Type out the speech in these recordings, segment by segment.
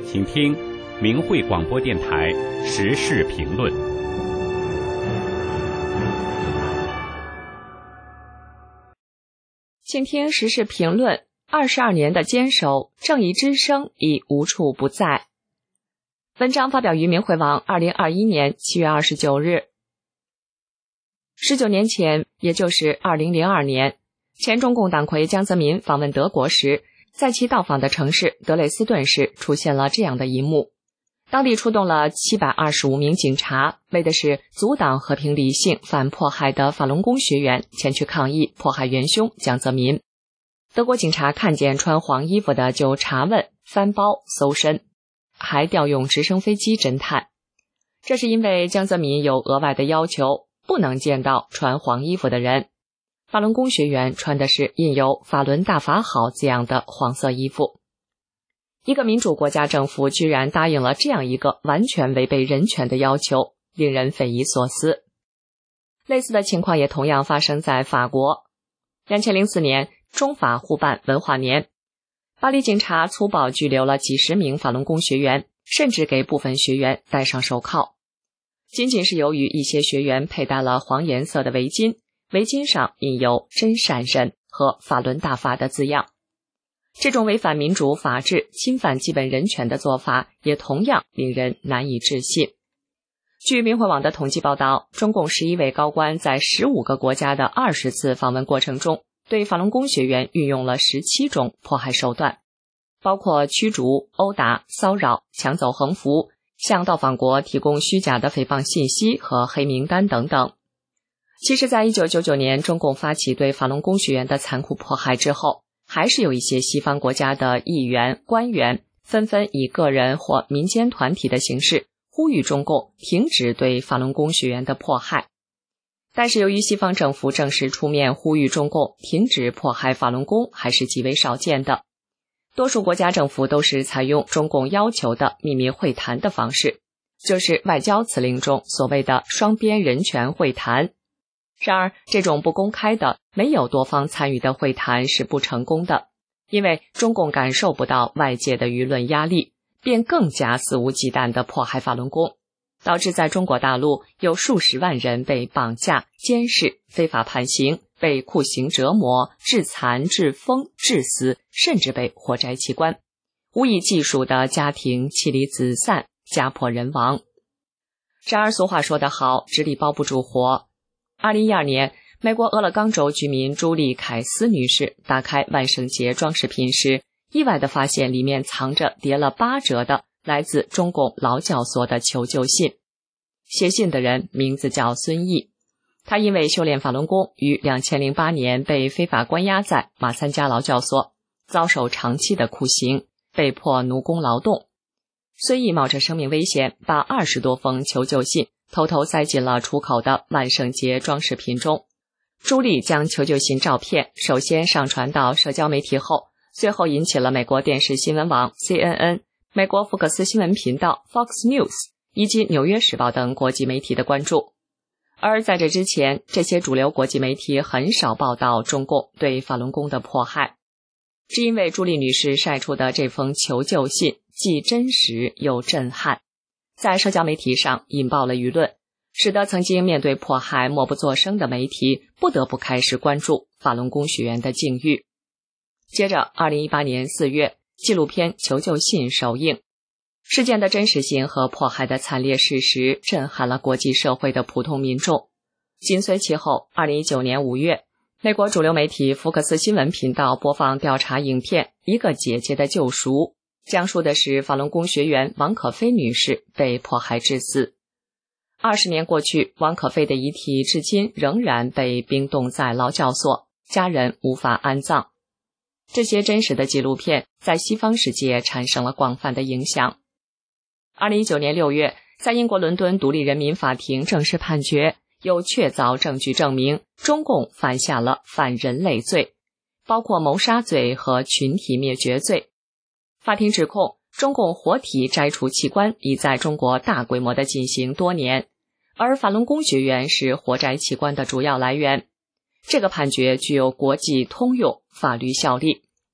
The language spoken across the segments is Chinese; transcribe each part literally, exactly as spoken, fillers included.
请听明慧广播电台时事评论。 请听时事评论。二十二年的坚守，正义之声已无处不在。文章发表于明慧网二零二一年七月二十九日。十九年前，也就是二零零二年，前中共党魁江泽民访问德国时，在其到访的城市德累斯顿市出现了这样的一幕。当地出动了七百二十五名警察，为的是阻挡和平理性反迫害的法轮功学员前去抗议迫害元凶江泽民。德国警察看见穿黄衣服的就查问、翻包、搜身，还调用直升飞机侦探。这是因为江泽民有额外的要求，不能见到穿黄衣服的人。法轮功学员穿的是印有法轮大法好字样的黄色衣服。一个民主国家政府居然答应了这样一个完全违背人权的要求，令人匪夷所思。类似的情况也同样发生在法国。二零零四年，中法互办文化年，巴黎警察粗暴拘留了几十名法轮功学员，甚至给部分学员戴上手铐。仅仅是由于一些学员佩戴了黄颜色的围巾，围巾上印有真善人和法轮大法的字样。这种违反民主法治、侵犯基本人权的做法也同样令人难以置信。据明慧网的统计报道，中共十一位高官在十五个国家的二十次访问过程中，对法轮功学员运用了十七种迫害手段，包括驱逐、殴打、骚扰、抢走横幅，向到访国提供虚假的诽谤信息和黑名单等等。其实在一九九九年中共发起对法轮功学员的残酷迫害之后，还是有一些西方国家的议员、官员纷纷以个人或民间团体的形式呼吁中共停止对法轮功学员的迫害。但是由于西方政府正式出面呼吁中共停止迫害法轮功还是极为少见的，多数国家政府都是采用中共要求的秘密会谈的方式，就是外交辞令中所谓的双边人权会谈。然而这种不公开的、没有多方参与的会谈是不成功的，因为中共感受不到外界的舆论压力，便更加肆无忌惮地迫害法轮功，导致在中国大陆有数十万人被绑架、监视、非法判刑，被酷刑折磨、致残、致疯、致死，甚至被活摘器官，无以计数的家庭妻离子散、家破人亡。然而俗话说得好，纸里包不住火。二零一二年，美国俄勒冈州居民朱莉·凯斯女士打开万圣节装饰品时，意外地发现里面藏着叠了八折的来自中共劳教所的求救信。写信的人名字叫孙毅，他因为修炼法轮功，于二零零八年被非法关押在马三家劳教所，遭受长期的酷刑，被迫奴工劳动。孙毅冒着生命危险，把二十多封求救信偷偷塞进了出口的万圣节装饰品中。朱莉将求救信照片首先上传到社交媒体后，随后引起了美国电视新闻网 C N N、 美国福克斯新闻频道 Fox News 以及纽约时报等国际媒体的关注。而在这之前，这些主流国际媒体很少报道中共对法轮功的迫害，只因为朱莉女士晒出的这封求救信既真实又震撼，在社交媒体上引爆了舆论，使得曾经面对迫害默不作声的媒体不得不开始关注法轮功学员的境遇。接着二零一八年四月，纪录片《求救信》首映，事件的真实性和迫害的惨烈事实震撼了国际社会的普通民众。紧随其后，二零一九年五月，美国主流媒体福克斯新闻频道播放调查影片《一个姐姐的救赎》，讲述的是法轮功学员王可菲女士被迫害致死。二十年过去，王可菲的遗体至今仍然被冰冻在劳教所，家人无法安葬。这些真实的纪录片在西方世界产生了广泛的影响。二零一九年六月，在英国伦敦独立人民法庭正式判决，有确凿证据证明中共犯下了反人类罪，包括谋杀罪和群体灭绝罪。法庭指控中共活体摘除器官已在中国大规模地进行多年，而法轮功学员是活摘器官的主要来源。这个判决具有国际通用法律效力。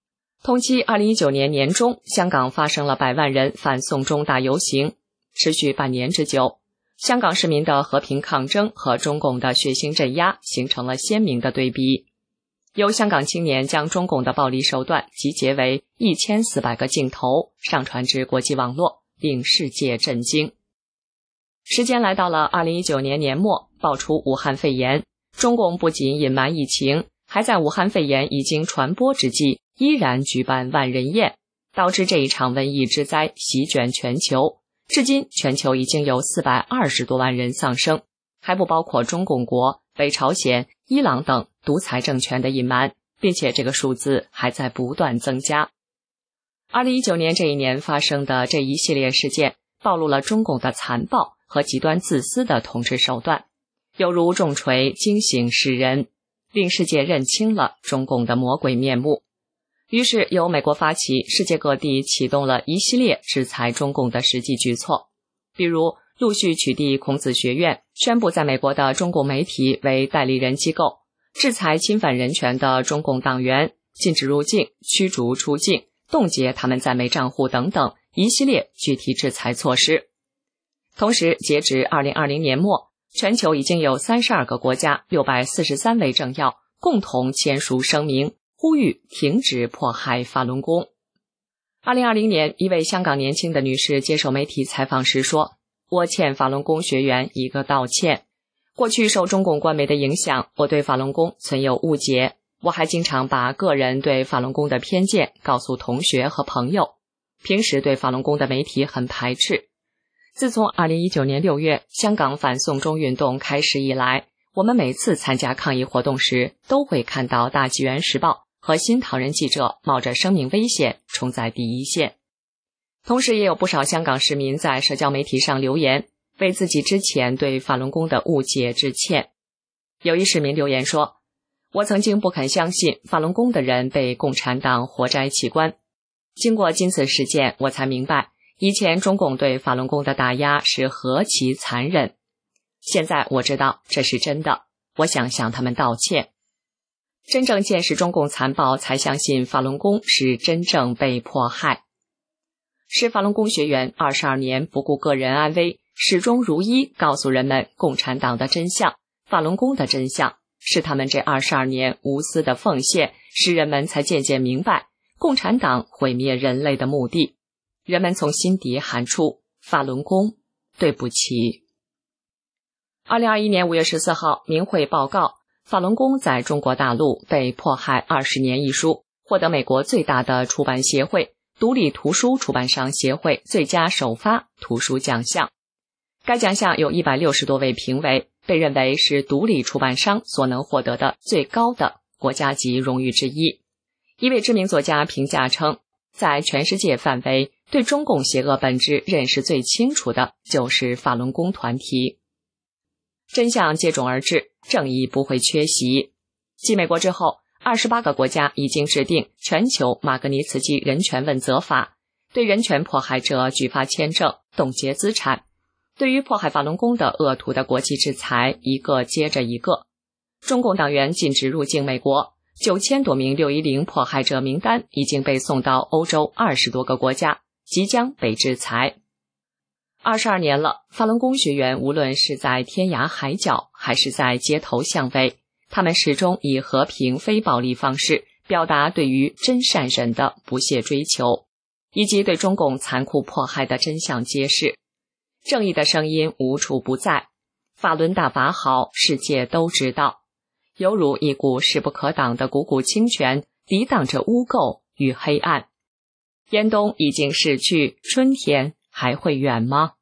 同期二零一九年年中，香港发生了百万人反送中大游行，持续半年之久。香港市民的和平抗争和中共的血腥镇压形成了鲜明的对比。有香港青年将中共的暴力手段集结为一千四百个镜头，上传至国际网络，令世界震惊。时间来到了二零一九年年末，爆出武汉肺炎，中共不仅隐瞒疫情，还在武汉肺炎已经传播之际，依然举办万人宴，导致这一场瘟疫之灾席卷全球。至今全球已经有四百二十多万人丧生，还不包括中共国、北朝鲜、伊朗等独裁政权的隐瞒，并且这个数字还在不断增加。二零一九年这一年发生的这一系列事件，暴露了中共的残暴和极端自私的统治手段，犹如重锤惊醒世人，令世界认清了中共的魔鬼面目。于是由美国发起，世界各地启动了一系列制裁中共的实际举措，比如陆续取缔孔子学院，宣布在美国的中共媒体为代理人机构，制裁侵犯人权的中共党员，禁止入境、驱逐出境、冻结他们在美账户等等一系列具体制裁措施。同时，截至二零二零年末，全球已经有三十二个国家六百四十三位政要共同签署声明，呼吁停止迫害法轮功。二零二零年，一位香港年轻的女士接受媒体采访时说，我欠法轮功学员一个道歉。过去受中共官媒的影响，我对法轮功存有误解，我还经常把个人对法轮功的偏见告诉同学和朋友，平时对法轮功的媒体很排斥。自从二零一九年六月香港反送中运动开始以来，我们每次参加抗议活动时，都会看到大纪元时报和新唐人记者冒着生命危险冲在第一线。同时也有不少香港市民在社交媒体上留言，为自己之前对法轮功的误解致歉。有一市民留言说，我曾经不肯相信法轮功的人被共产党活摘器官，经过今次事件，我才明白以前中共对法轮功的打压是何其残忍。现在我知道这是真的，我想向他们道歉。真正见识中共残暴，才相信法轮功是真正被迫害。是法轮功学员二十二年不顾个人安危，始终如一告诉人们共产党的真相、法轮功的真相，是他们这二十二年无私的奉献，使人们才渐渐明白共产党毁灭人类的目的。人们从心底喊出法轮功对不起。二零二一年五月十四号，明慧报告法轮功在中国大陆被迫害二十年一书获得美国最大的出版协会独立图书出版商协会最佳首发图书奖项。该奖项有一百六十多位评委，被认为是独立出版商所能获得的最高的国家级荣誉之一。一位知名作家评价称，在全世界范围对中共邪恶本质认识最清楚的就是法轮功团体。真相接踵而至，正义不会缺席。继美国之后，二十八个国家已经制定全球马格尼茨基人权问责法，对人权迫害者举发签证、冻结资产。对于迫害法轮功的恶徒的国际制裁一个接着一个。中共党员禁止入境美国，九千多名六一零迫害者名单已经被送到欧洲二十多个国家，即将被制裁。二十二年了，法轮功学员无论是在天涯海角还是在街头巷尾，他们始终以和平非暴力方式表达对于真善忍的不懈追求，以及对中共残酷迫害的真相揭示。正义的声音无处不在，法轮大法好，世界都知道，犹如一股势不可挡的股股清泉，抵挡着污垢与黑暗。严冬已经逝去，春天还会远吗？